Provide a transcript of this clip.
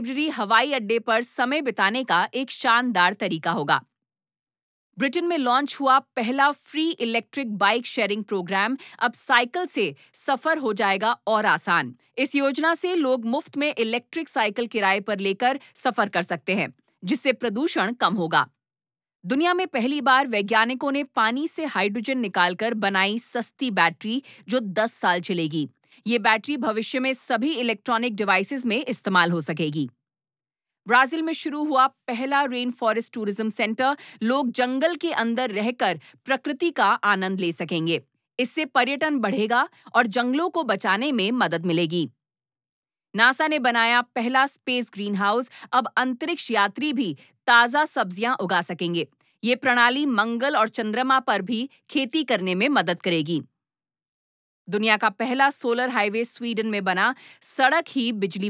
Library हवाई अड्डे पर समय बिताने का एक शानदार तरीका होगा। ब्रिटेन में लॉन्च हुआ पहला free electric bike sharing program अब साइकिल से सफर हो जाएगा और आसान। इस योजना से लोग मुफ्त में इलेक्ट्रिक साइकिल किराए पर लेकर सफर कर सकते हैं, जिससे प्रदूषण कम होगा। दुनिया में पहली बार वैज्ञानिकों ने पानी से हाइड्रोजन निकालकर बनाई सस्ती बैटरी जो 10 साल चलेगी। ये बैटरी भविष्य में सभी इलेक्ट्रॉनिक डिवाइसेस में इस्तेमाल हो सकेगी। ब्राजील में शुरू हुआ पहला रेन फॉरेस्ट टूरिज्म सेंटर लोग जंगल के अंदर रहकर प्रकृति का आनंद ले सकेंगे। इससे पर्यटन बढ़ेगा और जंगलों को बचाने में मदद मिलेगी। नासा ने बनाया पहला स्पेस ग्रीन हाउस, अब अंतरिक्ष यात्री भी ताजा सब्जियां उगा सकेंगे। ये प्रणाली मंगल और चंद्रमा पर भी खेती करने में मदद करेगी। दुनिया का पहला सोलर हाईवे स्वीडन में बना, सड़क ही बिजली